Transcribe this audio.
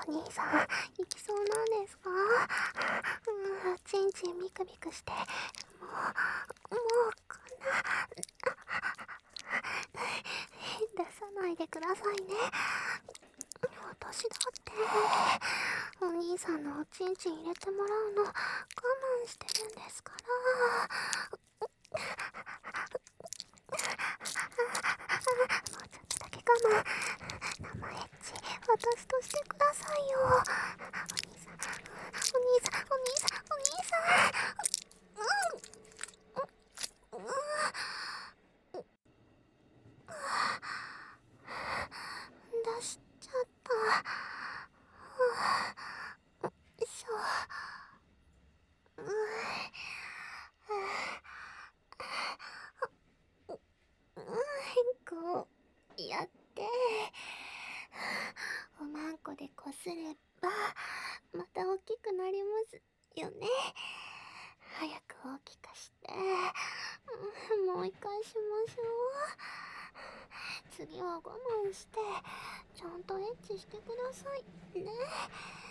お兄さん、行きそうなんですか？ちんちんビクビクして、もうこんな、出さないでくださいね。私だって、お兄さんのおちんちん入れてもらうの我慢してるんですから。もうちょっとだけ我慢。生エッチ、私としてくださいよ。お兄さん、お兄さん、お兄さん、お兄さん。出しちゃった。しょ。こうやっておまんこでこすればまた大きくなりますよね。早く大きくして、もう一回しましょう。次は我慢してちゃんとエッチしてくださいね。